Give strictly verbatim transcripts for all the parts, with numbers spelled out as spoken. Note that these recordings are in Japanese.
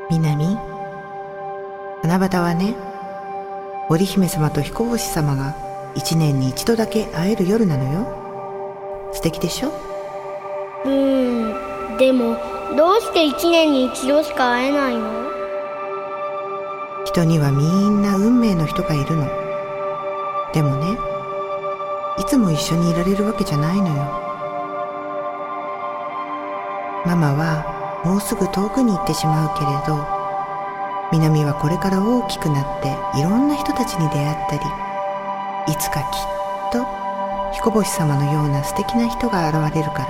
みなみ、七夕はね、織姫様と彦星様が一年に一度だけ会える夜なのよ。素敵でしょ？ うーん、でもどうして一年に一度しか会えないの？ 人にはみんな運命の人がいるの。でもね、いつも一緒にいられるわけじゃないのよ。ママはもうすぐ遠くに行ってしまうけれど、みなみはこれから大きくなっていろんな人たちに出会ったり、いつかきっと彦星様のような素敵な人が現れるから、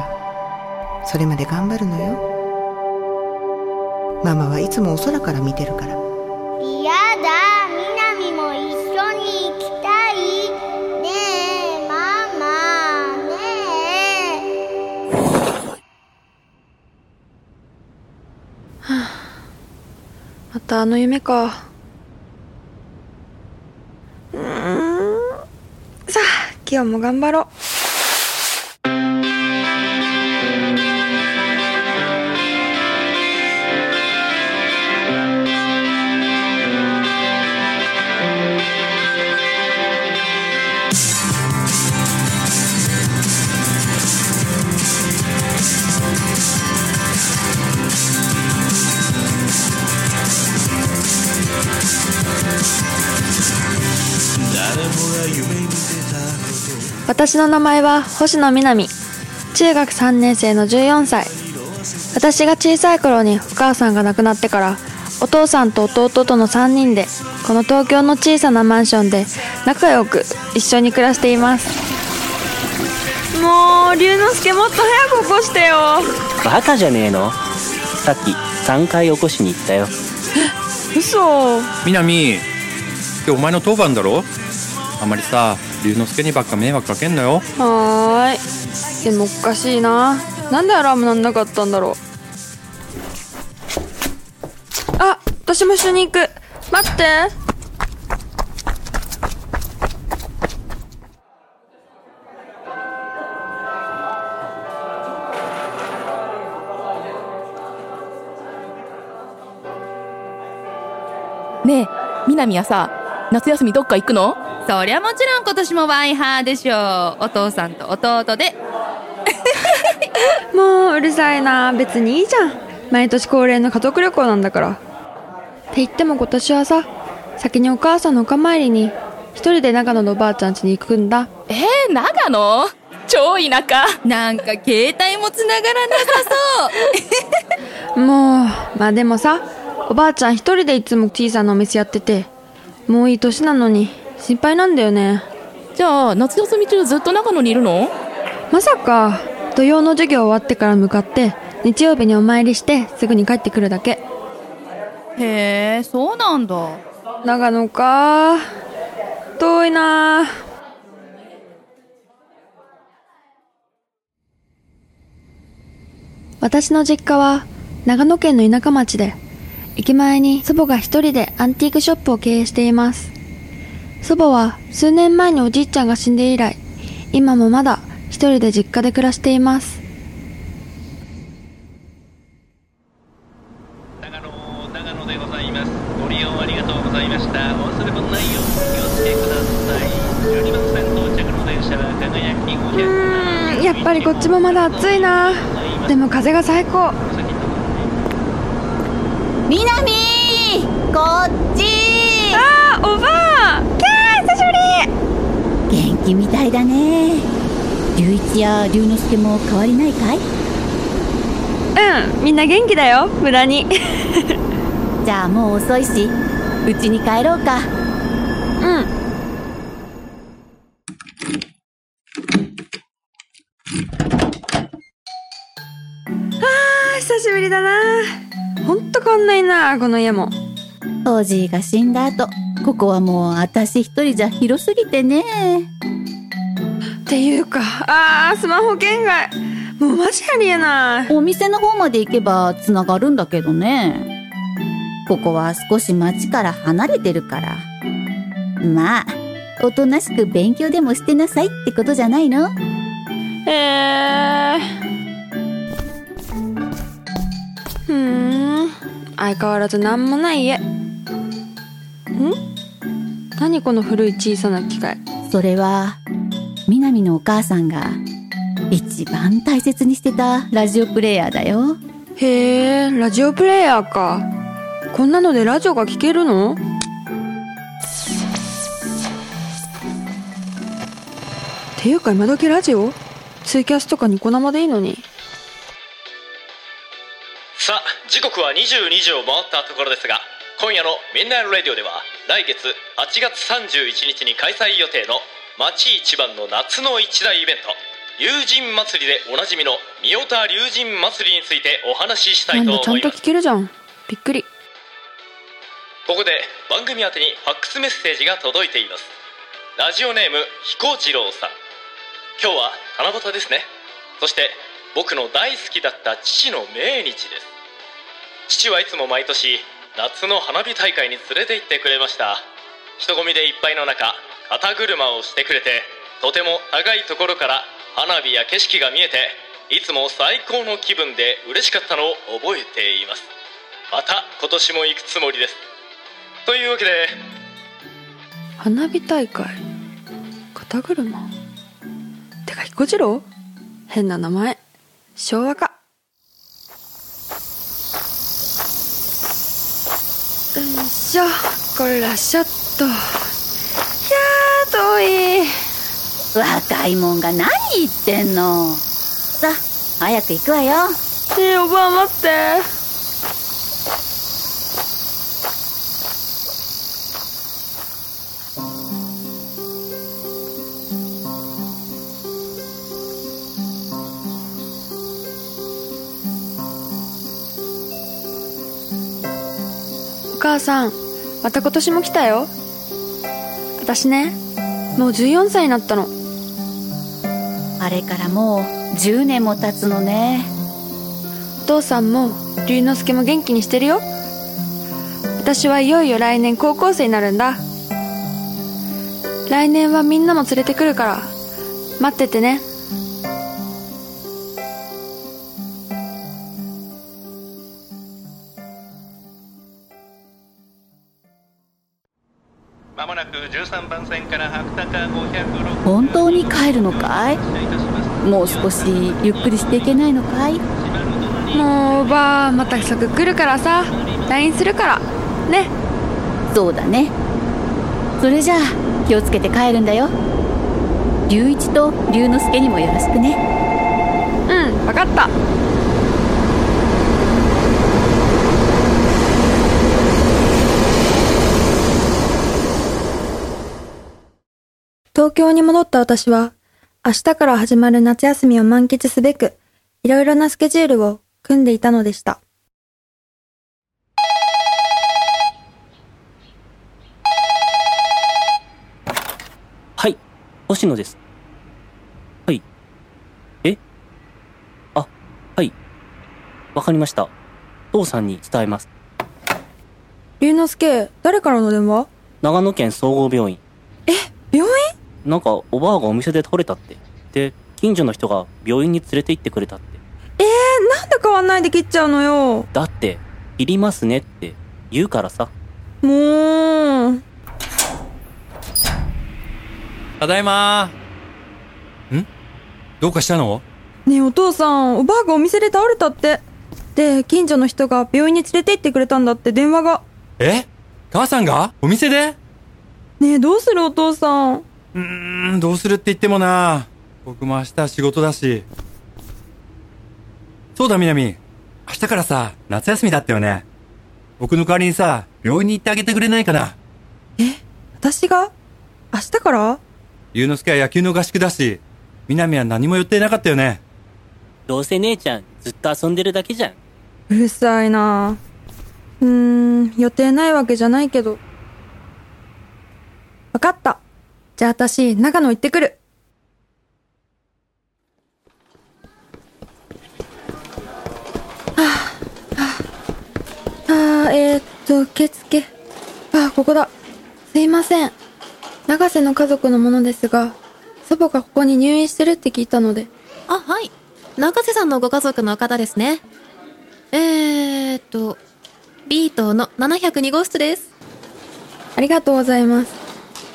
それまで頑張るのよ。ママはいつもお空から見てるから。 やだ、みなみも一緒に行きたい。ねえママ、ねえ。 はあ、またあの夢か。うーん、さあ今日も頑張ろう。私の名前は星野みなみ。中学さんねん生のじゅうよんさい。私が小さい頃にお母さんが亡くなってから、お父さんと弟とのさんにんでこの東京の小さなマンションで仲良く一緒に暮らしています。もう龍之介、もっと早く起こしてよ。 バカじゃねえの。さっきさんかい起こしに行ったよ。 え、嘘。 みなみ、今日お前の当番だろ。あまりさ、龍之介にばっか迷惑かけんなよ。 はーい。でもおかしいな。なんでアラームなんなかったんだろう。あ、私も一緒に行く。待って。 ねえ、みなみはさ、夏休みどっか行くの？ そりゃもちろん今年もワイハーでしょ。お父さんと弟で。 もううるさいな。別にいいじゃん。毎年恒例の家族旅行なんだから。って言っても今年はさ、先にお母さんのお墓参りに一人で長野のおばあちゃん家に行くんだ。 えー、長野？超田舎。 なんか携帯も繋がらなさそう。もう、まあでもさ、おばあちゃん一人でいつも小さなお店やってて、もういい年なのに心配なんだよね。 じゃあ夏休み中ずっと長野にいるの？ まさか。土曜の授業終わってから向かって日曜日にお参りしてすぐに帰ってくるだけ。 へえ、そうなんだ。 長野か。遠いな。私の実家は長野県の田舎町で、駅前に祖母が一人でアンティークショップを経営しています。祖母は数年前におじいちゃんが死んで以来、今もまだ一人で実家で暮らしています。 長野、長野でございます。ご利用ありがとうございました。お忘れ物ないようお気をつけください。じゅうにばん線到着の電車は輝きごひゃく。 うーん、やっぱりこっちもまだ暑いな。でも風が最高。 みなみー、こっち。 あー、おばあ。キャー、久しぶり。元気みたいだね。龍一や龍之介も変わりないかい？ うん、みんな元気だよ、無駄に。 じゃあもう遅いし、うちに帰ろうか。 うん。あー、久しぶりだな。ほんと変わんないな、この家も。 おじいが死んだ後、ここはもう私一人じゃ広すぎてね。 っていうか、あー、スマホ圏外。もうマジありえない。 お店の方まで行けば繋がるんだけどね。ここは少し町から離れてるから。まあ、おとなしく勉強でもしてなさいってことじゃないの？ へー。ふーん。 相変わらずなんもない家。ん？何この古い小さな機械。 それはみなみのお母さんが一番大切にしてたラジオプレイヤーだよ。 へえ、ラジオプレイヤーか。こんなのでラジオが聞けるの？ていうか今時ラジオ？ツイキャスとかニコ生でいいのに。 さあ、時刻はにじゅうにじを回ったところですが、今夜のミッドナイトラディオでは来月はちがつさんじゅういちにちに開催予定の町一番の夏の一大イベント、龍神祭りでおなじみの三代田龍神祭りについてお話ししたいと思います。 なんだ、ちゃんと聞けるじゃん。びっくり。 ここで番組宛てにファックスメッセージが届いています。ラジオネーム彦次郎さん。今日は七夕ですね。そして僕の大好きだった父の命日です。父はいつも毎年夏の花火大会に連れて行ってくれました。人混みでいっぱいの中、肩車をしてくれて、とても高いところから花火や景色が見えて、いつも最高の気分で嬉しかったのを覚えています。また今年も行くつもりです。というわけで、 花火大会、肩車。てか彦次郎？変な名前。昭和か。よいしょ、こらしょっと。いやー遠い。 若いもんが何言ってんの。さあ早く行くわよ。 えー、おばあ待って。お母さん、また今年も来たよ。私ね、もうじゅうよんさいになったの。 あれからもうじゅうねんも経つのね。 お父さんも龍之介も元気にしてるよ。私はいよいよ来年高校生になるんだ。来年はみんなも連れてくるから待っててね。 まもなくじゅうさんばん線から白鷹ごひゃくろく。 本当に帰るのかい？もう少しゆっくりしていけないのかい？ もうおばあまたすぐ来るからさ、 ライン するからね。 そうだね。それじゃあ気をつけて帰るんだよ。龍一と龍之介にもよろしくね。 うん、分かった。東京に戻った私は、明日から始まる夏休みを満喫すべく、いろいろなスケジュールを組んでいたのでした。 はい、星野です。はい。え？あ、はい。わかりました。父さんに伝えます。 龍之介、誰からの電話？ 長野県総合病院。 え、病院？ なんかおばあがお店で倒れたって。で、近所の人が病院に連れて行ってくれたって。 えー、なんで変わんないで切っちゃうのよ。 だって、いりますねって言うからさ。 もう。 ただいまー。ん？どうかしたの？ ねえお父さん、おばあがお店で倒れたって。で、近所の人が病院に連れて行ってくれたんだって電話が。 え？母さんが？お店で？ ねえどうするお父さん。 うーん、どうするって言ってもな。僕も明日仕事だし。そうだ、みなみ。明日からさ、夏休みだったよね。僕の代わりにさ、病院に行ってあげてくれないかな。 え、私が？明日から？ 龍之介は野球の合宿だし、みなみは何も予定なかったよね。 どうせ姉ちゃんずっと遊んでるだけじゃん。 うるさいな。うーん、予定ないわけじゃないけど。わかった。じゃあ私、長野行ってくる。はぁ、はぁ、あー、えー、っと、受付。あ、ここだ。すいません。長瀬の家族のものですが、祖母がここに入院してるって聞いたので。 あ、はい。長瀬さんのご家族の方ですね。えーっと、 ビートのななひゃくに号室です。 ありがとうございます。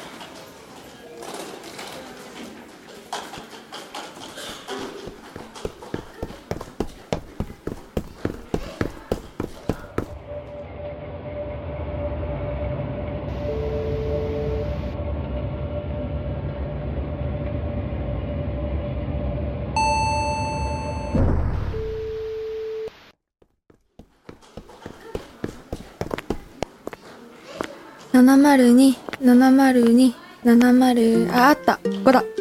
ななまるに、ななまるに、ななまる、あ、あった。ここだ。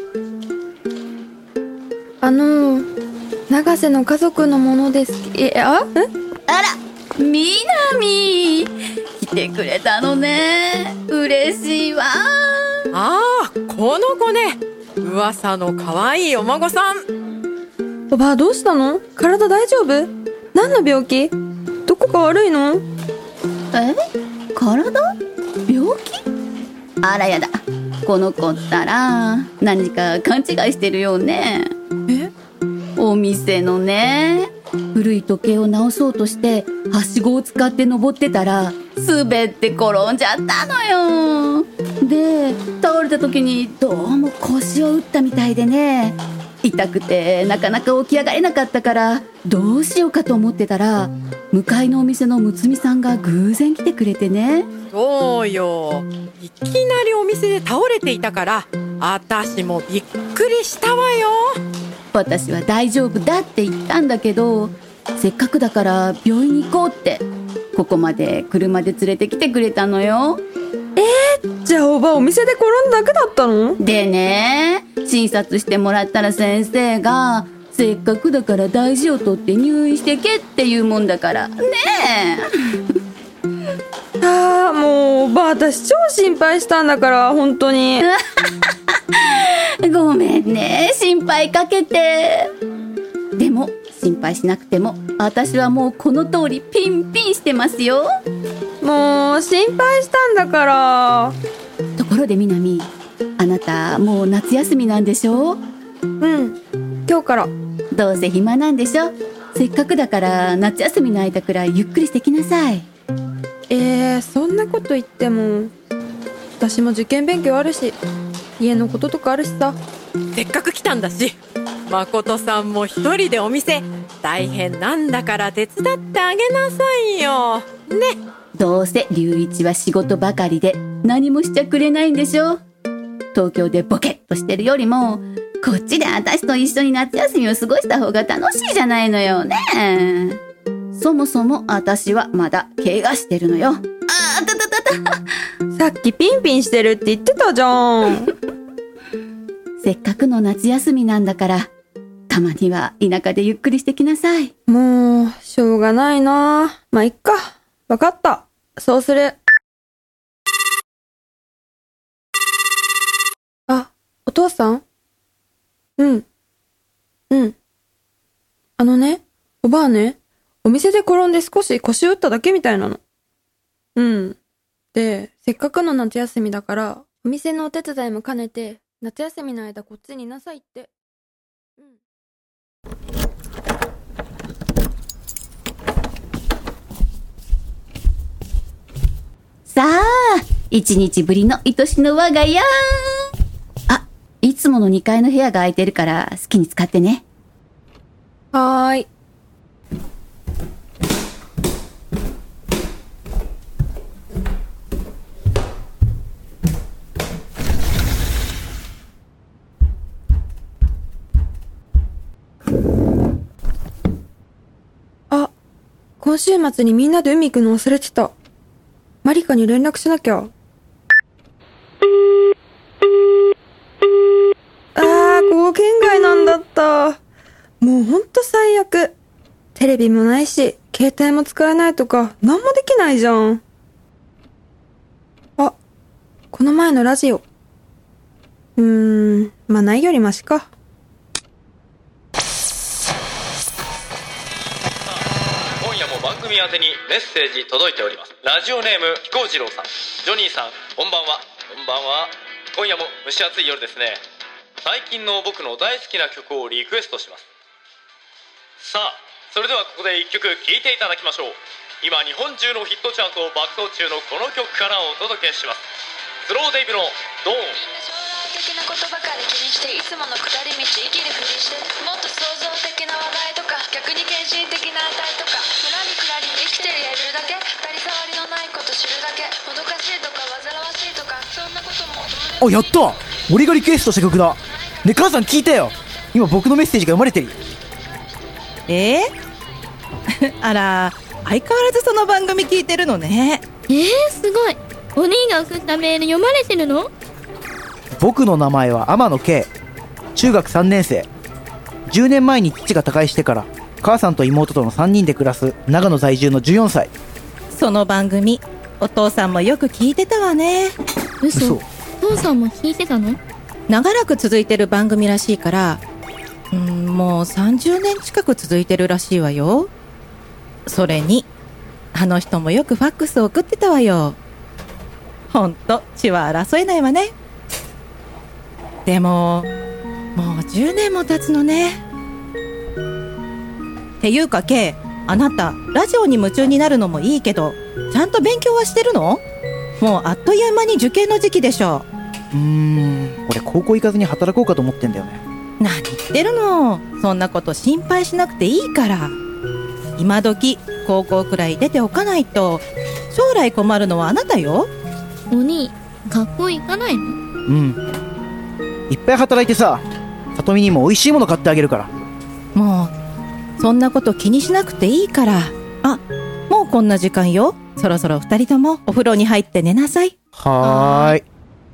あのー、永瀬の家族のものです。え、あえあら、みなみ来てくれたのね。嬉しいわ。 ああ、この子ね。噂の可愛いお孫さん。 おばあ、どうしたの？体大丈夫？何の病気？どこか悪いの？ え？体？病気？あらやだ。この子ったら何か勘違いしてるよね。 え？ お店のね、古い時計を直そうとしてはしごを使って登ってたら滑って転んじゃったのよ。で、倒れた時にどうも腰を打ったみたいでね、痛くてなかなか起き上がれなかったからどうしようかと思ってたら、向かいのお店のむつみさんが偶然来てくれてね。 そうよ、いきなりお店で倒れていたから私もびっくりしたわよ。 私は大丈夫だって言ったんだけど、せっかくだから病院に行こうってここまで車で連れてきてくれたのよ。 えー、じゃあおばお店で転んだだけだったの？ でね、診察してもらったら先生がせっかくだから大事をとって入院してけって言うもんだからねえああ、もうおば私超心配したんだから本当にごめんね、心配かけて。でも心配しなくても私はもうこの通りピンピンしてますよ。 もう心配したんだから。 ところでみなみ、あなたもう夏休みなんでしょ？ うん、今日から。 どうせ暇なんでしょ？せっかくだから夏休みの間くらいゆっくりしてきなさい。 えー、そんなこと言っても私も受験勉強あるし家のこととかあるしさ。 せっかく来たんだし、誠さんも一人でお店大変なんだから手伝ってあげなさいよね。 どうせ龍一は仕事ばかりで何もしちゃくれないんでしょ。東京でボケっとしてるよりもこっちで私と一緒に夏休みを過ごした方が楽しいじゃないのよね。そもそも私はまだ怪我してるのよ。あーたたたたさっきピンピンしてるって言ってたじゃんせっかくの夏休みなんだからたまには田舎でゆっくりしてきなさい。 もうしょうがないな。まあいっか、わかった、そうする。あ、お父さん？うんうんあのね、おばあね、お店で転んで少し腰を打っただけみたいなの。うんで、せっかくの夏休みだからお店のお手伝いも兼ねて夏休みの間こっちにいなさいって。うんさあ、一日ぶりの愛しの我が家。あ、いつものにかいの部屋が空いてるから好きに使ってね。 はーい。あ、今週末にみんなで海行くの忘れてた。マリカに連絡しなきゃ。あー、ここ県外なんだった。もうほんと最悪。テレビもないし、携帯も使えないとか、なんもできないじゃん。あ、この前のラジオ。うーん、まあないよりマシか。 今夜も番組宛てにメッセージ届いております。ラジオネーム彦次郎さん、ジョニーさん、こんばんは。こんばんは。今夜も蒸し暑い夜ですね。最近の僕の大好きな曲をリクエストします。さあ、それではここで一曲聴いていただきましょう。 今日本中のヒットチャートを爆走中のこの曲からお届けします。スローデイブのドーン。 将来的なことばかり気にしていつもの下り道生きるふりして、もっと創造的な話題とか逆に献身的な値とか、ふらりくらり生きてるやるだけ、当たり障りのないこと知るだけ、もどかしいとか煩わしいとか、そんなこともどうでもいい。 あ、やった、俺がリクエストした曲だ。ね、母さん聞いたよ。今僕のメッセージが読まれてる。 えー、あら、相変わらずその番組聞いてるのね。 えー、すごい。お兄が送ったメール読まれてるの？ 僕の名前は天野圭、中学さんねん生。じゅうねんまえに父が他界してから母さんと妹とのさんにんで暮らす長野在住のじゅうよんさい。 その番組お父さんもよく聞いてたわね。 嘘。父さんも聞いてたの？ 長らく続いてる番組らしいから、うん、もうさんじゅうねん近く続いてるらしいわよ。それにあの人もよくファックスを送ってたわよ。ほんと血は争えないわね。でももうじゅうねんも経つのね。っていうか K、 あなたラジオに夢中になるのもいいけど、ちゃんと勉強はしてるの？もうあっという間に受験の時期でしょ。 うーん、俺高校行かずに働こうかと思ってんだよね。 何言ってるの。そんなこと心配しなくていいから。今時高校くらい出ておかないと将来困るのはあなたよ。 お兄、学校行かないの？ うん、いっぱい働いてさ、里美にも美味しいもの買ってあげるから。 もうそんなこと気にしなくていいから。あ、もうこんな時間よ。そろそろ二人ともお風呂に入って寝なさい。 はーい。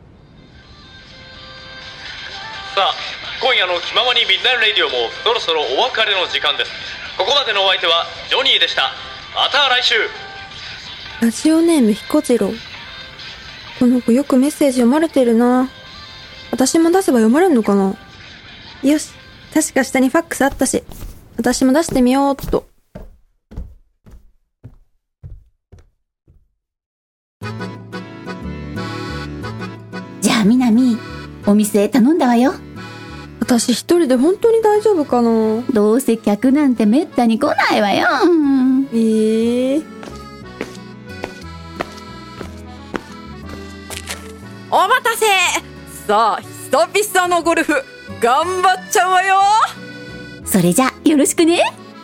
さあ、今夜の気ままにミッドナイトレディオもそろそろお別れの時間です。ここまでのお相手はジョニーでした。また来週。 ラジオネーム彦次郎。この子よくメッセージ読まれてるな。私も出せば読まれるのかな。よし、確か下にファックスあったし、私も出してみようっと。 じゃあみなみ、お店頼んだわよ。 私一人で本当に大丈夫かな。 どうせ客なんてめったに来ないわよ。 えー、 お待たせ。さあ、久々のゴルフ頑張っちゃうわよ。 それじゃよろしくね。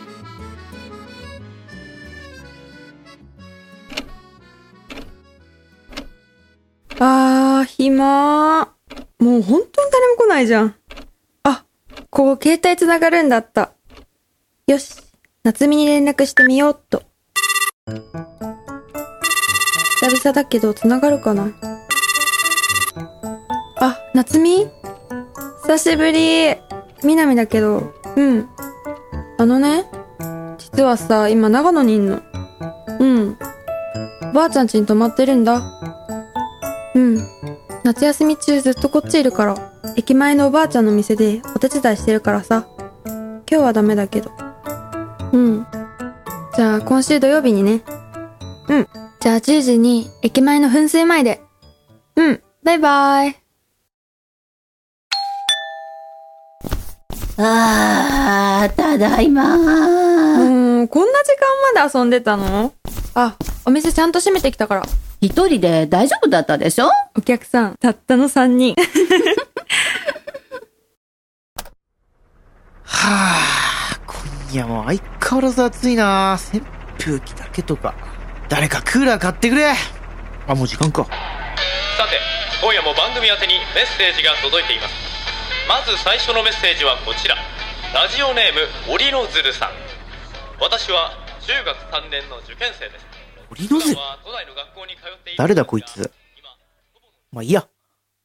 あー、暇ー。もう本当に誰も来ないじゃん。あ、こう携帯つながるんだった。よし、夏美に連絡してみようっと。久々だけどつながるかな。あ、夏美？久しぶり。みなみだけど、うん。あのね、実はさ、今長野にいんの。うん。おばあちゃん家に泊まってるんだ。うん。夏休み中ずっとこっちいるから、駅前のおばあちゃんの店でお手伝いしてるからさ。今日はダメだけど。うん。じゃあ今週土曜日にね。うん。じゃあじゅうじに駅前の噴水前で。うん。バイバイ。 あー、ただいまー。 もう、こんな時間まで遊んでたの？あ、お店ちゃんと閉めてきたから。 一人で大丈夫だったでしょ？ お客さん、たったのさんにん。 はぁ、今夜も相変わらず暑いな。扇風機だけとか。誰かクーラー買ってくれ。あ、もう時間か。 さて、今夜も番組宛てにメッセージが届いています。まず最初のメッセージはこちら。ラジオネーム、折の鶴さん。私は中学さんねんの受験生です。 折の鶴？誰だこいつ。まあいいや。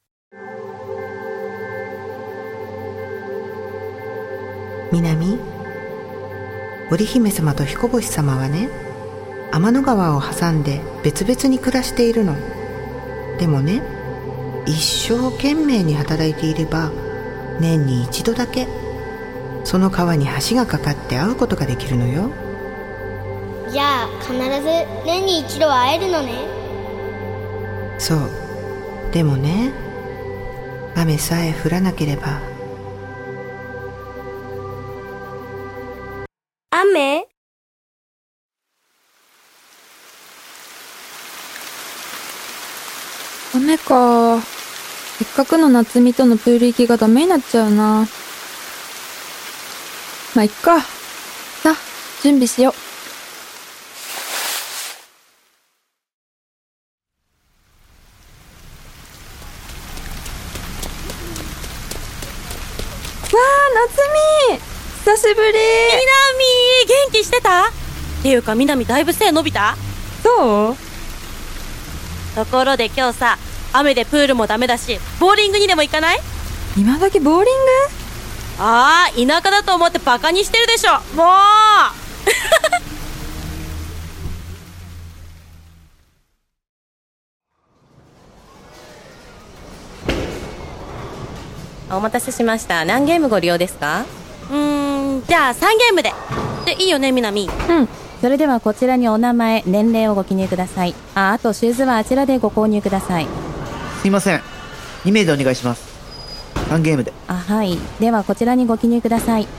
南、織姫様と彦星様はね、天の川を挟んで別々に暮らしているの。でもね、一生懸命に働いていれば年に一度だけその川に橋がかかって会うことができるのよ。 じゃあ必ず年に一度は会えるのね。 そう。でもね、雨さえ降らなければ。 雨？ ダメか。せっかくの夏美とのプール行きがダメになっちゃうな。まあ、いっか。さあ、準備しよう。わあ、夏美久しぶり。 みなみ元気してた？っていうかみなみだいぶ背伸びた？ そう？ ところで今日さ、雨でプールもダメだし、ボーリングにでも行かない？ 今時ボーリング？ ああ、田舎だと思ってバカにしてるでしょもうお待たせしました。何ゲームご利用ですか？うーん、じゃあさんゲームで。で、いいよね、みなみ。 うん。それではこちらにお名前、年齢をご記入ください。あ、あとシューズはあちらでご購入ください。 すいません。に名でお願いします。さんゲームで。 あ、はい。ではこちらにご記入ください。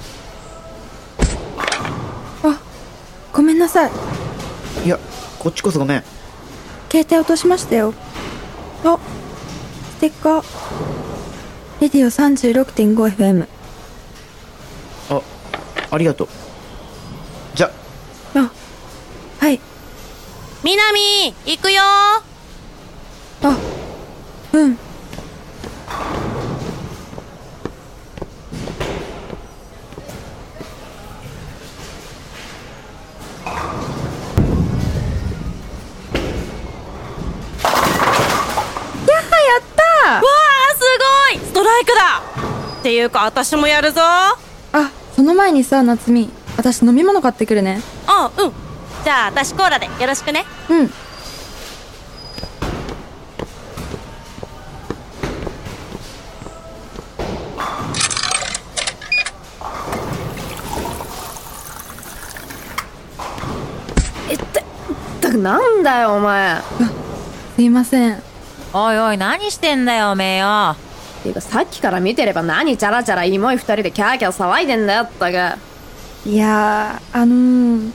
あ、ごめんなさい。 いや、こっちこそごめん。 携帯落としましたよ。あ、ステッカー。レディオ さんじゅうろくてんごエフエム。 あ、ありがとう。じゃ。 あ、はい。 みなみ、行くよ。 あ、うん。 わあ、すごいストライクだっていうか私もやるぞ。 あ、その前にさ、夏美、私飲み物買ってくるね。 あ、うん。じゃあ私コーラでよろしくね。 うん。 えったったくなんだよお前。 すいません。 おいおい、何してんだよおめえよ。 ていうかさっきから見てれば何チャラチャライモい二人でキャーキャー騒いでんだよったく。 いやー、あのー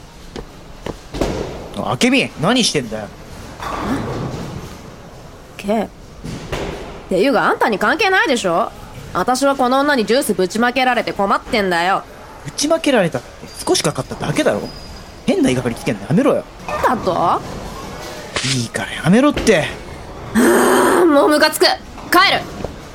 あけみ、何してんだよ。 けっていうかあんたに関係ないでしょ。私はこの女にジュースぶちまけられて困ってんだよ。 ぶちまけられたって少しかかっただけだろ。変な言いがかりつけんのやめろよ。 だといいからやめろって。 はあ、もうムカつく。帰る。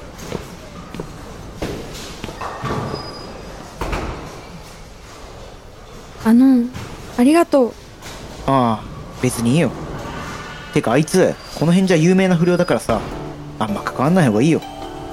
あのありがとう。 ああ、別にいいよ。てかあいつこの辺じゃ有名な不良だからさ、あんま関わんない方がいいよ。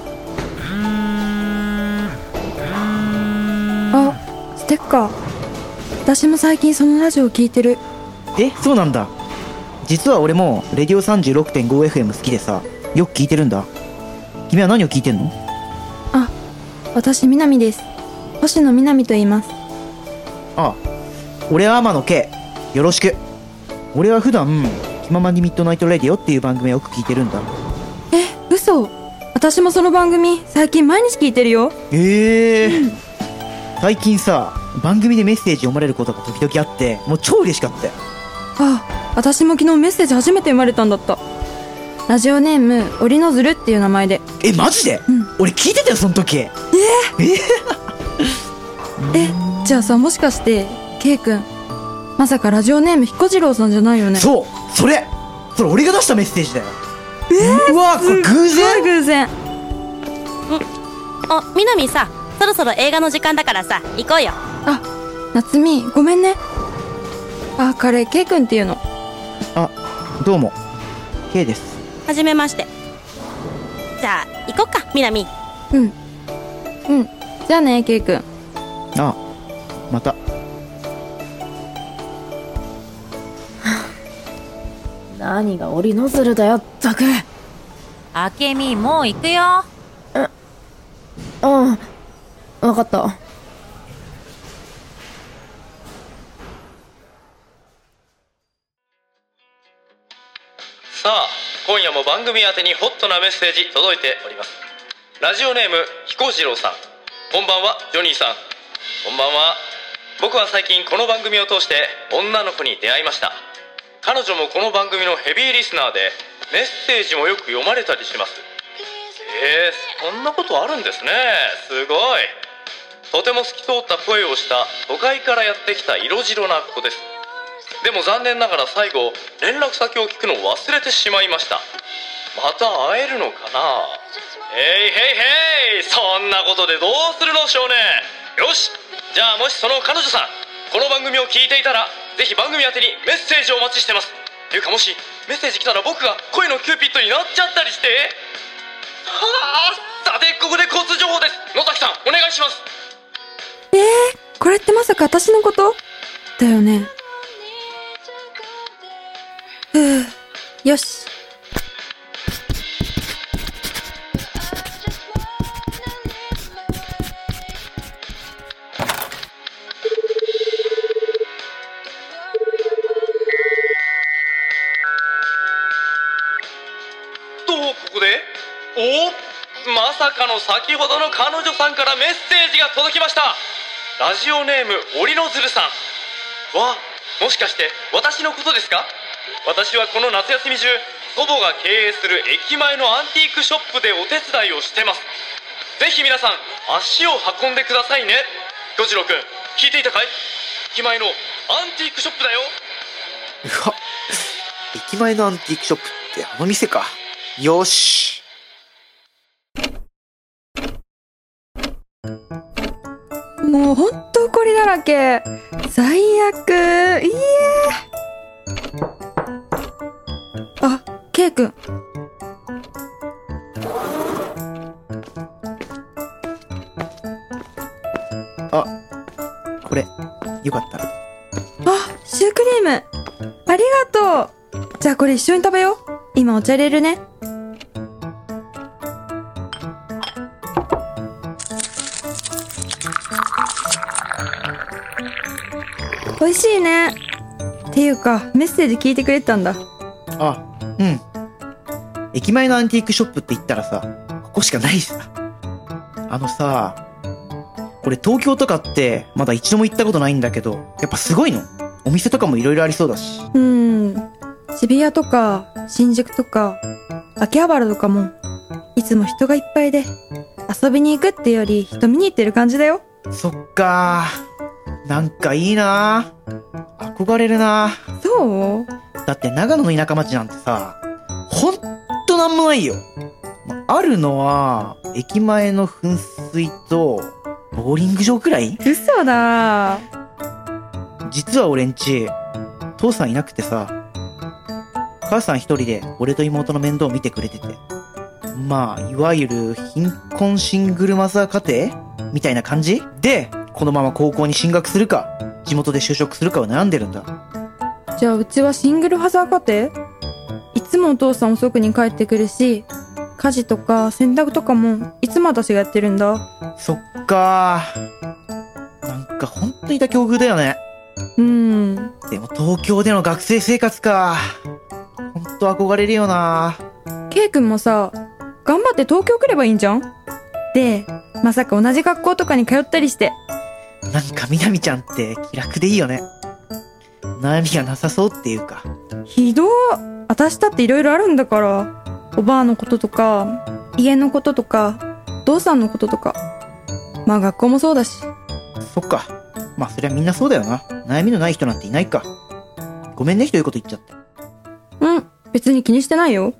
あ、ステッカー。私も最近そのラジオ聞いてる。 え、そうなんだ。実は俺もレディオ さんじゅうろくてんごエフエム 好きでさ、よく聞いてるんだ。君は何を聞いてんの？ あ、私みなみです。星野みなみと言います。 ああ、俺は天野圭。よろしく。俺は普段気ままにミッドナイトレディオっていう番組をよく聞いてるんだ。 え、嘘。私もその番組最近毎日聞いてるよ。 ええーうん、最近さ、番組でメッセージ読まれることが時々あって、もう超嬉しかったよ。 ああ、私も昨日メッセージ初めて読まれたんだった。ラジオネームオリノズルっていう名前で。 え、マジで？うん、俺聞いてたよその時。えー、ええじゃあさ、もしかしてケイ君、まさかラジオネーム彦次郎さんじゃないよね？ そう、それそれ俺が出したメッセージだよ。 えー、 うわ、これ偶然？ すごい偶然。 んあ、みなみさ、そろそろ映画の時間だからさ、行こうよ。 あ、夏美、ごめんね。あ、彼ケイ君っていうの。 あ、どうもケイです。 はじめまして。じゃあ行こっか、みなみ。 うんうん、じゃあね、ケイ君。 ああ、また。 何がオリノズルだよったく。 あけみ、もう行くよ。 うん、分かった。 さあ、今夜も番組宛てにホットなメッセージ届いております。ラジオネーム彦次郎さん、こんばんは。ジョニーさん、こんばんは。僕は最近この番組を通して女の子に出会いました。彼女もこの番組のヘビーリスナーで、 メッセージもよく読まれたりします。えー、そんなことあるんですね。すごい。とても透き通った声をした都会からやってきた色白な子です。でも残念ながら最後連絡先を聞くのを忘れてしまいました。また会えるのかな。へいへいへい、そんなことでどうするの少年。よし、じゃあもしその彼女さんこの番組を聞いていたらぜひ番組宛てにメッセージをお待ちしてます。っていうかもしメッセージ来たら僕が恋のキューピッドになっちゃったりして。はあ、さてここで交通情報です。野崎さんお願いします。 えー、これってまさか私のことだよね。ふう、よし。 とここでおまさかの先ほどの彼女さんからメッセージが届きました。ラジオネーム折の鶴さんは、もしかして私のことですか？私はこの夏休み中祖母が経営する駅前のアンティークショップでお手伝いをしてます。ぜひ皆さん足を運んでくださいね。巨次郎くん聞いていたかい？駅前のアンティークショップだよ。 うわ、駅前のアンティークショップってあの店か。よし。 もうほんと怒りだらけ。最悪。いいえ。あ、ケイ君。 あ、これよかったら。 あ、シュークリームありがとう。じゃあこれ一緒に食べよう。今お茶入れるね。美味しいね。っていうかメッセージ聞いてくれてたんだ。 あ、うん。駅前のアンティークショップって言ったらさ、ここしかないしさ。あのさ、これ東京とかってまだ一度も行ったことないんだけど、やっぱすごいの。お店とかもいろいろありそうだし。 うん、渋谷とか新宿とか秋葉原とかもいつも人がいっぱいで、遊びに行くってより人見に行ってる感じだよ。 そっかー、なんかいいなー。憧れるなー。 そう？ だって長野の田舎町なんてさ、ほんとなんもないよ。あるのは駅前の噴水とボーリング場くらい？ 嘘だ。 実は俺んち父さんいなくてさ、母さん一人で俺と妹の面倒を見てくれてて、まあいわゆる貧困シングルマザー家庭みたいな感じで、このまま高校に進学するか地元で就職するかを悩んでるんだ。 じゃあうちはシングルマザー家庭？いつもお父さん遅くに帰ってくるし、家事とか洗濯とかもいつも私がやってるんだ。 そっかー、なんかほんとにだ境遇だよね。 うん。 でも東京での学生生活か、ほんと憧れるよな。 ケイ君もさ、頑張って東京来ればいいんじゃん。で、まさか同じ学校とかに通ったりして。 なんかみなみちゃんって気楽でいいよね。悩みがなさそうっていうか。 ひどー。私だっていろいろあるんだから。おばあのこととか、家のこととか、父さんのこととか。まあ学校もそうだし。 そっか。まあそりゃみんなそうだよな。悩みのない人なんていないか。ごめんね、ひどいこと言っちゃって。 うん、別に気にしてないよ。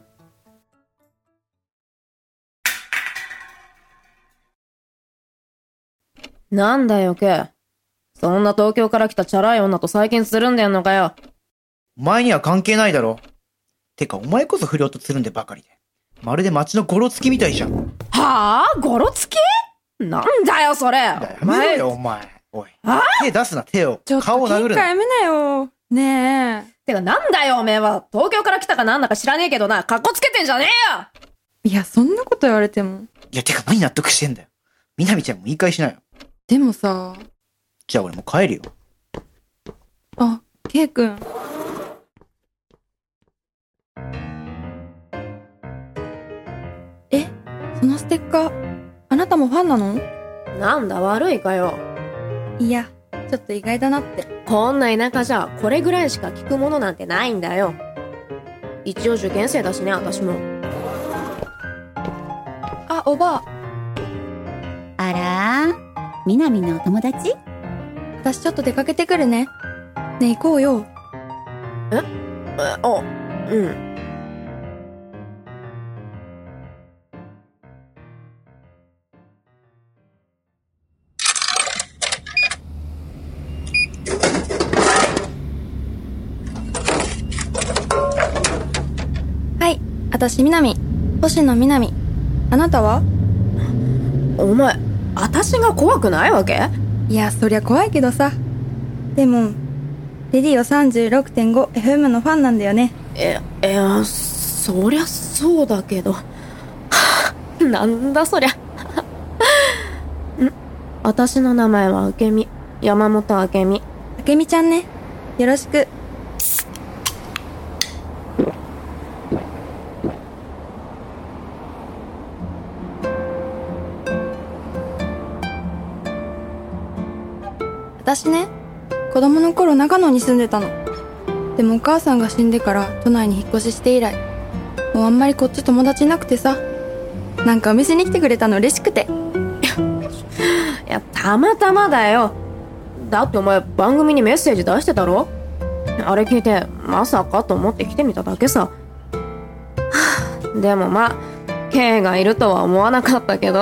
なんだよ、ケイ。そんな東京から来たチャラい女と最近つるんでんのかよ。 お前には関係ないだろ。てかお前こそ不良とつるんでばかりで。まるで街のゴロつきみたいじゃん。 はぁ？ゴロつき？なんだよ、それ。 やめろよ、お前。おい。 あ？ 手出すな、手を。顔を殴るな。 ちょっと喧嘩やめなよ。ねえ。 てかなんだよ、おめえは。東京から来たかなんだか知らねえけどな、カッコつけてんじゃねえよ。 いや、そんなこと言われても。 いや、てか何納得してんだよ。みなみちゃんも言い返しなよ。 でもさ。 じゃあ俺も帰るよ。 あ、ケイ君。え、そのステッカー、あなたもファンなの？ なんだ、悪いかよ。 いや、ちょっと意外だなって。 こんな田舎じゃこれぐらいしか聞くものなんてないんだよ。 一応受験生だしね、私も。 あ、おばあ。あらみなみのお友達？ 私ちょっと出かけてくるね。ねえ、行こうよ。 え？え、あ、うん。 はい、私みなみ。星野みなみ。あなたは？ お前、私が怖くないわけ？ いや、そりゃ怖いけどさ。でも、レディオ さんじゅうろくてんごエフエム のファンなんだよね。 え、いや、そりゃそうだけど。なんだそりゃ。ん、私の名前は明美。山本明美。 明美ちゃんね。よろしく。私ね、子供の頃長野に住んでたの。でもお母さんが死んでから都内に引っ越しして以来、もうあんまりこっち友達いなくてさ、なんかお店に来てくれたの嬉しくて。 いや、たまたまだよ。だってお前番組にメッセージ出してたろ？あれ聞いてまさかと思って来てみただけさ。でもまあ K がいるとは思わなかったけど。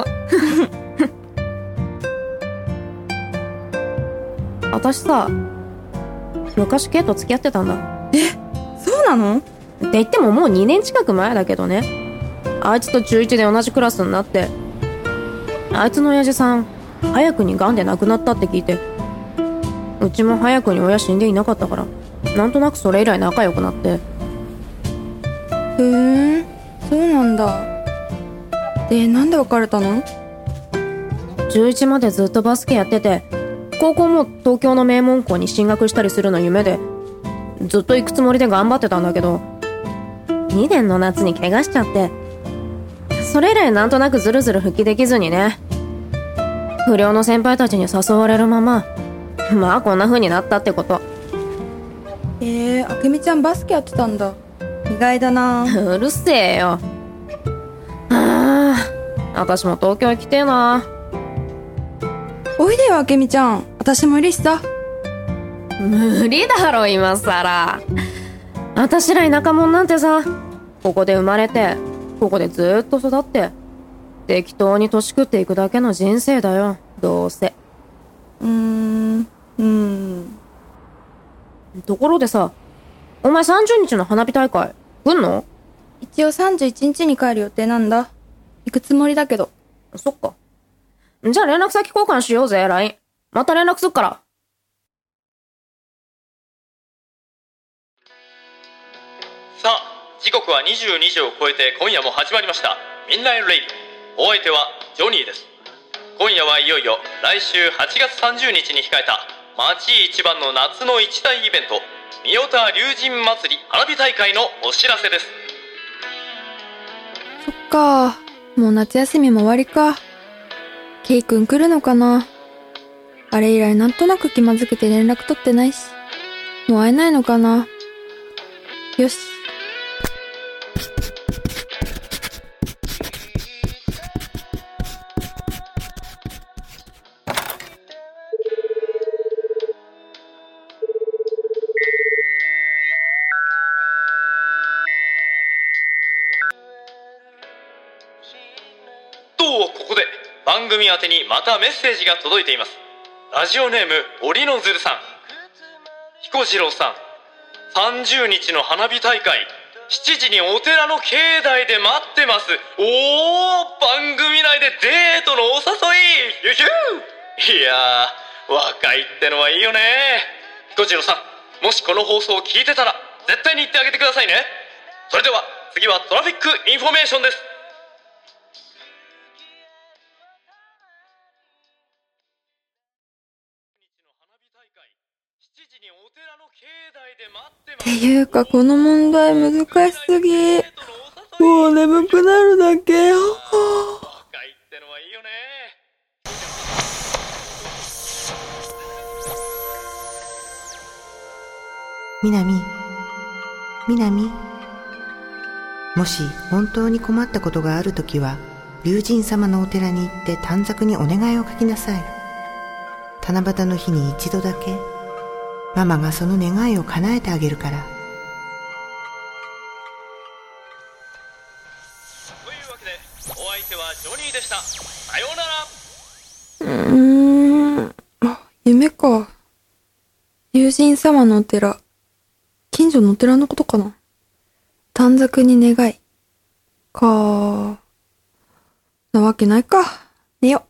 私さ、昔 K と付き合ってたんだ。 え、そうなの？ って言ってももうにねん近く前だけどね。あいつと中いちで同じクラスになって、あいつの親父さん早くに癌で亡くなったって聞いて、うちも早くに親死んでいなかったから、なんとなくそれ以来仲良くなって。 へー、そうなんだ。で、なんで別れたの？ 中いちまでずっとバスケやってて、高校も東京の名門校に進学したりするの夢で、ずっと行くつもりで頑張ってたんだけど、にねんの夏に怪我しちゃって、それ以来なんとなくずるずる復帰できずにね、不良の先輩たちに誘われるまま、まあこんな風になったってこと。 えー、明美ちゃんバスケやってたんだ。意外だな。 うるせえよ。ああ、私も東京行きてえな。 おいでよ明美ちゃん、私もいるしさ。 無理だろ今さら。私ら田舎者なんてさ、ここで生まれてここでずっと育って適当に年食っていくだけの人生だよ、どうせ。 うーん、うーん。 ところでさ、お前さんじゅうにちの花火大会来んの？ 一応さんじゅういちにちに帰る予定なんだ。行くつもりだけど。 そっか。じゃあ連絡先交換しようぜ、ライン。また連絡すっから。 さあ、時刻はにじゅうにじを超えて今夜も始まりましたミッドナイトレイディオ。お相手はジョニーです。今夜はいよいよ来週はちがつさんじゅうにちに控えた町一番の夏の一大イベント、三代田龍神祭り花火大会のお知らせです。 そっか、もう夏休みも終わりか。ケイ君来るのかな。あれ以来なんとなく気まずくて連絡取ってないし、もう会えないのかな。よし。 と、ここで番組宛てにまたメッセージが届いています。ラジオネーム折のずるさん。彦次郎さん、さんじゅうにちの花火大会、しちじにお寺の境内で待ってます。おー、番組内でデートのお誘い、ゆひゅー。いやー、若いってのはいいよね。彦次郎さん、もしこの放送を聞いてたら絶対に言ってあげてくださいね。それでは次はトラフィックインフォメーションです。 っていうかこの問題難しすぎ。もう眠くなるだけ。 みなみ、みなみ、 もし本当に困ったことがあるときは、龍神様のお寺に行って短冊にお願いを書きなさい。七夕の日に一度だけ、ママがその願いを叶えてあげるから。 というわけで、お相手はジョニーでした。さようなら。 うーん、あ、夢か。龍神様のお寺。近所のお寺のことかな。短冊に願い。かなわけないか。寝よ。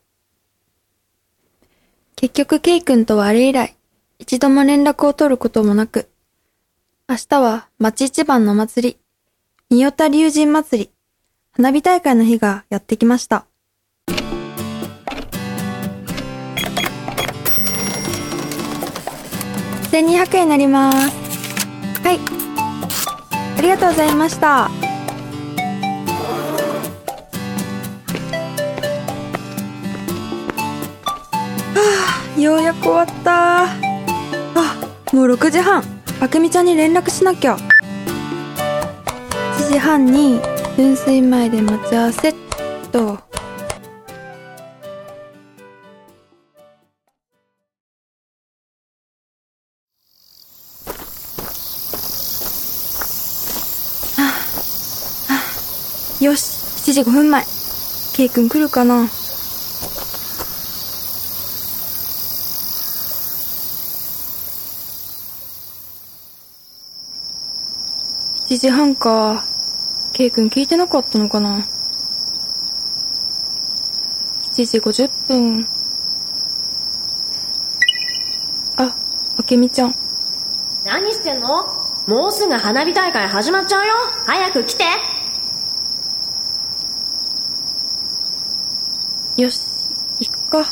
結局ケイ君とはあれ以来、一度も連絡を取ることもなく、明日は町一番の祭り、三代田龍神祭り、花火大会の日がやってきました。せんにひゃくえんになります。はい。ありがとうございました。はあ、ようやく終わった。あ、もうろくじはん。あくみちゃんに連絡しなきゃ。しちじはんに噴水前で待ち合わせっと。よし、しちじごふんまえ。ケイ君来るかな。はちじはんか。ケイ君聞いてなかったのかな。しちじごじゅっぷん。あ、あけみちゃん。 何してんの？もうすぐ花火大会始まっちゃうよ。早く来て。 よし、行くか。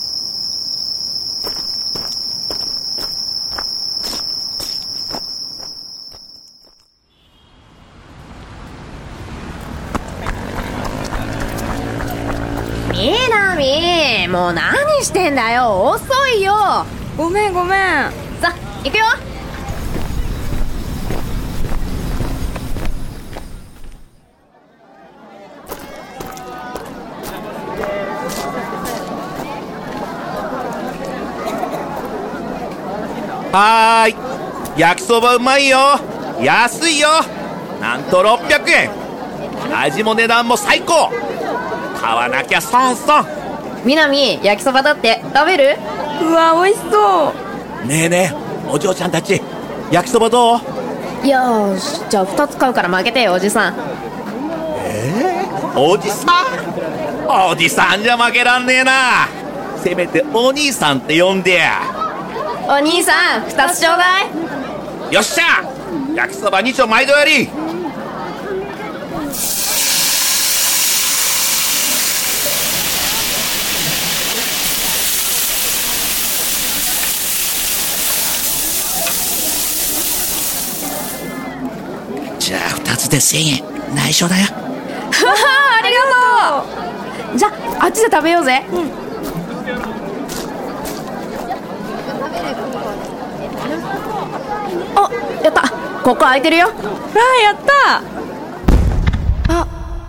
みなみ、もう何してんだよ。遅いよ。 ごめんごめん。 さ、行くよ。 はーい、焼きそばうまいよ。安いよ。なんとろっぴゃくえん。味も値段も最高。買わなきゃ損損。 みなみ、焼きそばだって食べる？ うわ、美味しそう。 ねえねえ、お嬢ちゃんたち、焼きそばどう？ よーし、じゃあふたつ買うから負けてよ、おじさん。 えー、おじさん？おじさんじゃ負けらんねえな。せめてお兄さんって呼んでや。 お兄さん、ふたつちょうだい。 よっしゃ、焼きそばに丁毎度やり。じゃあふたつでせんえん内緒だよ。 はは、ありがとう。じゃあ、あっちで食べようぜ。うん。あ、やった。ここ空いてるよ。わあ、 やった。あ、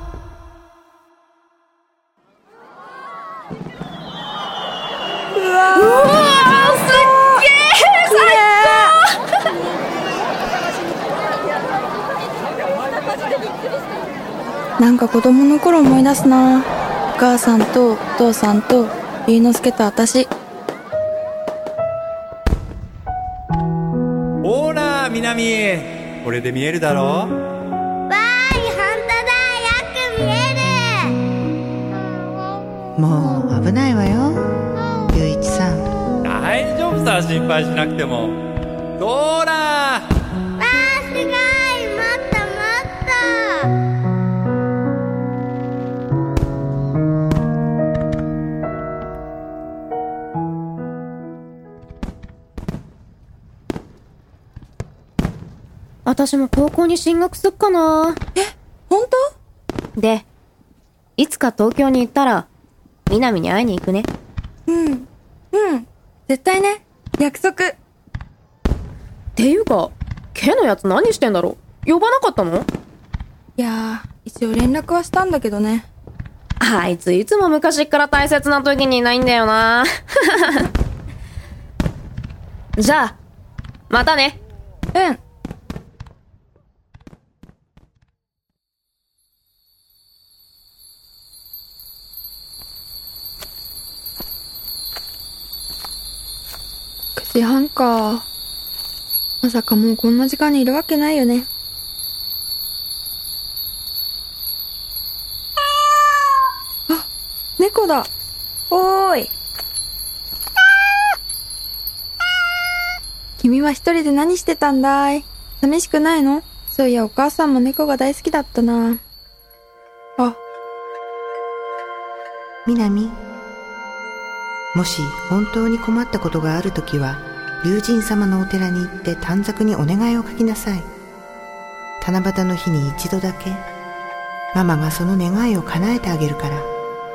うわー、うわー、 すっげー、最高。なんか子供の頃思い出すな。お母さんとお父さんと龍之介と私。 ほら、みなみ、これで見えるだろ。 わーい、本当だ。よく見える。 もう危ないわよ、龍一さん。 大丈夫さ、心配しなくても。ほら。 わー、すごい。もっともっと。 私も高校に進学すっかな。 え、本当？で、いつか東京に行ったら、みなみに会いに行くね。 うん、うん、絶対ね、約束。 っていうか、Kのやつ何してんだろう？呼ばなかったの？ いやー、一応連絡はしたんだけどね。 あいついつも昔っから大切な時にいないんだよな。じゃあ、またね。 うん。くじはんか。まさかもうこんな時間にいるわけないよね。あ、猫だ。おーい。君は一人で何してたんだい？寂しくないの？そういやお母さんも猫が大好きだったな。あ。 みなみ、もし本当に困ったことがあるときは、龍神様のお寺に行って短冊にお願いを書きなさい。七夕の日に一度だけ、ママがその願いを叶えてあげるから。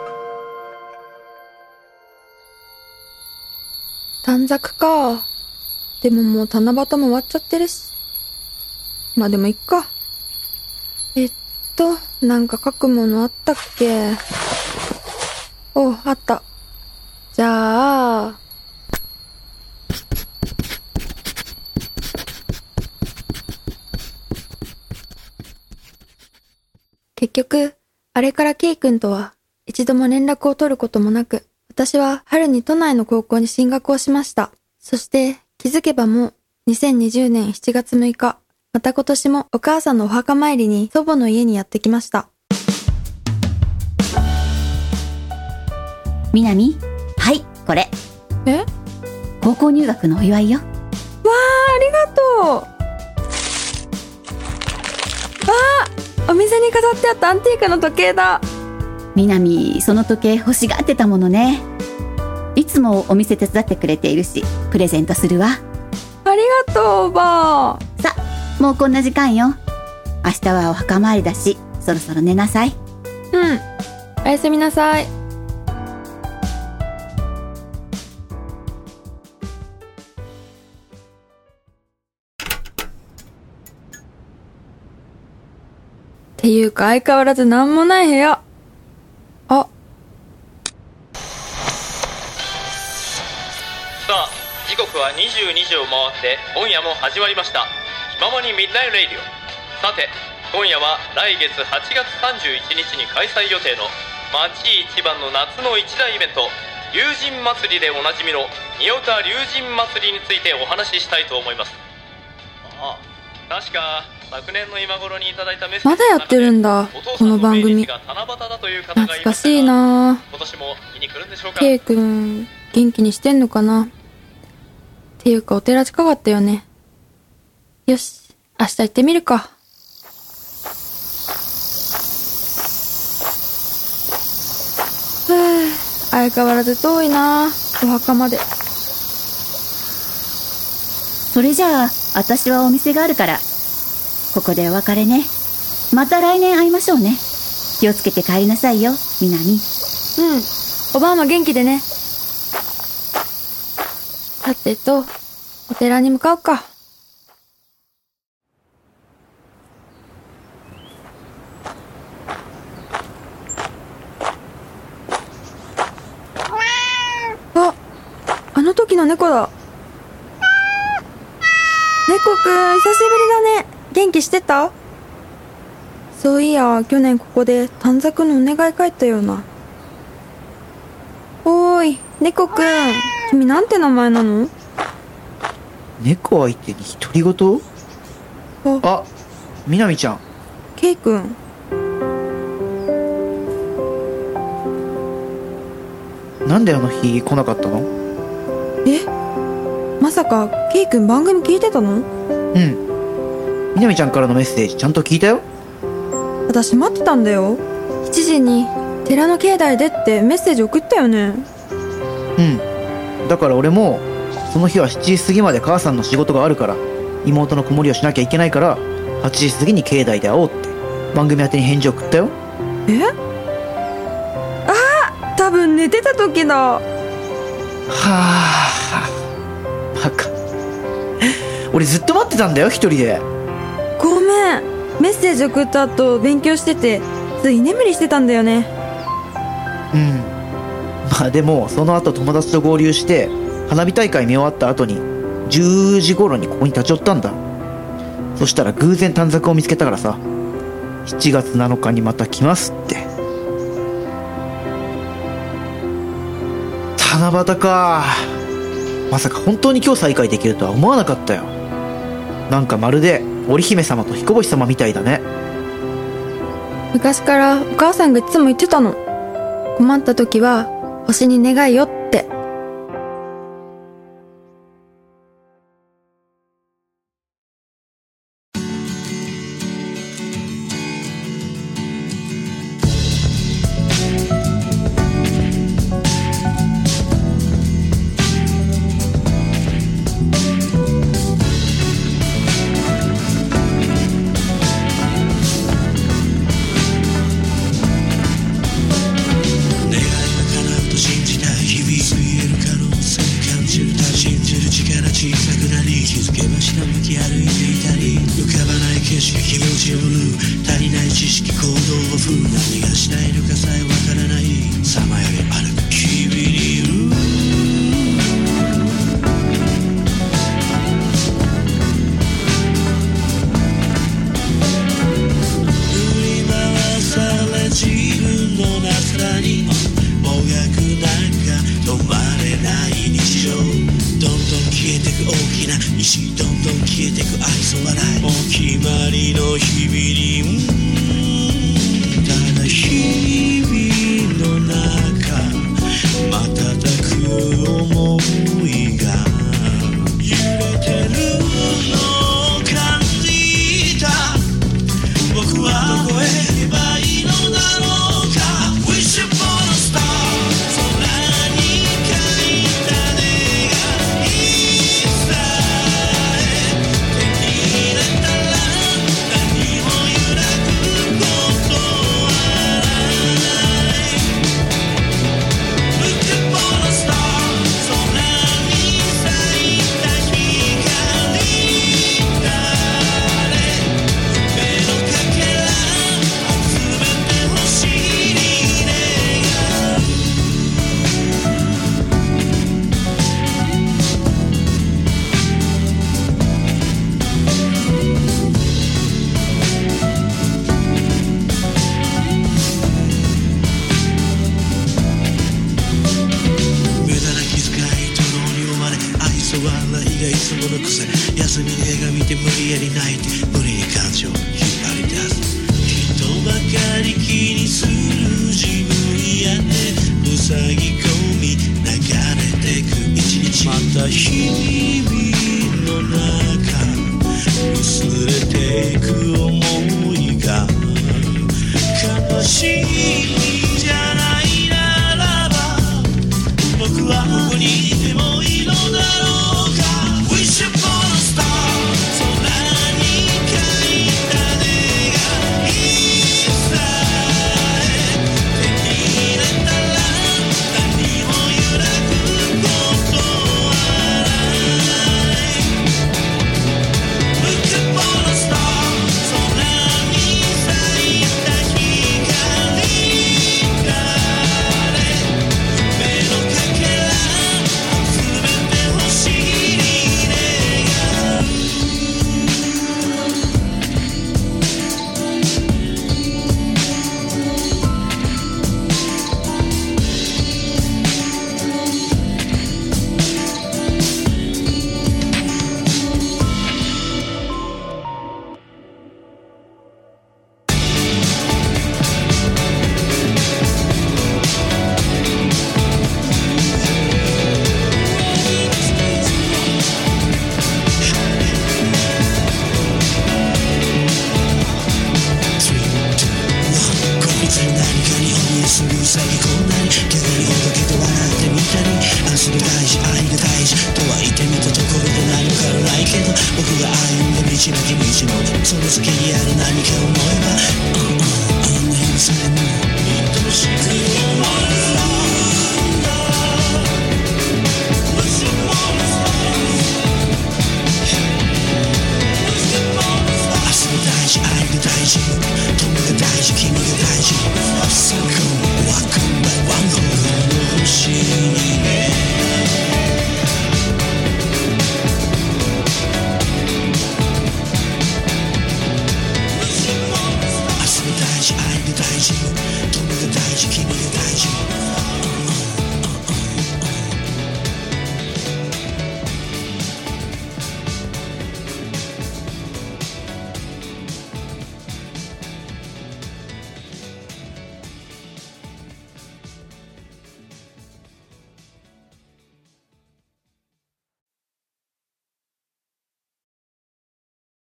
短冊か。でももう七夕も終わっちゃってるし。まあでもいっか。えっと、なんか書くものあったっけ？お、あった。じゃあ、結局、あれからケイ君とは一度も連絡を取ることもなく、私は春に都内の高校に進学をしました。そして気づけばもうにせんにじゅうねんしちがつむいか、また今年もお母さんのお墓参りに祖母の家にやってきました。 みなみ、はい、これ。 え？ 高校入学のお祝いよ。わー、 ありがとう。あー、お店に飾ってあったアンティークの時計だ。 みなみ、その時計欲しがってたものね。いつもお店手伝ってくれているし、プレゼントするわ。 ありがとう、おばあ。 さ、もうこんな時間よ。明日はお墓参りだし、そろそろ寝なさい。 うん、おやすみなさい。っていうか相変わらずなんもない部屋。あ。 さあ、時刻はにじゅうにじを回って今夜も始まりました気ままにミッドナイトレイディオ。さて、今夜は来月はちがつさんじゅういちにちに開催予定の町一番の夏の一大イベント、龍神祭りでおなじみの仁岡龍神祭りについてお話ししたいと思います。ああ、確か昨年の今頃にいただいたメッセージ、 まだやってるんだ、この番組。懐かしいな。 今年も見に来るんでしょうか。 ケイ君元気にしてんのかな。っていうかお寺近かったよね。よし、明日行ってみるか。ふぅ、相変わらず遠いな、お墓まで。 それじゃあ、私はお店があるから、ここでお別れね。また来年会いましょうね。気をつけて帰りなさいよ、みなみ。うん、 おばあも元気でね。さてと、お寺に向かうか。あ、あの時の猫だ。猫くん、久しぶりだね。元気してた？そういや、去年ここで短冊のお願い書いたような。おーい、猫くん、君なんて名前なの？ 猫相手に独り言？あ、みなみちゃん。 ケイくん。 なんであの日来なかったの？ え？まさかケイくん番組聞いてたの？ うん。みなみちゃんからのメッセージちゃんと聞いたよ。 私待ってたんだよ。しちじに寺の境内でってメッセージ送ったよね。 うん。だから俺もその日はしちじ過ぎまで母さんの仕事があるから、妹の子守りをしなきゃいけないから、はちじ過ぎに境内で会おうって番組宛てに返事を送ったよ。 え？ああ、多分寝てた時だ。はあ、バカ。俺ずっと待ってたんだよ、一人で。 ごめん、メッッセージ送った後勉強しててつい居眠りしてたんだよね。 うん。まあでもその後友達と合流して花火大会見終わった後にじゅうじ頃にここに立ち寄ったんだ。そしたら偶然短冊を見つけたからさ、しちがつなのかにまた来ますって。七夕か。まさか本当に今日再会できるとは思わなかったよ。なんかまるで織姫様と彦星様みたいだね。 昔からお母さんがいつも言ってたの。困った時は星に願いよって。 明日の大事大事君が大事君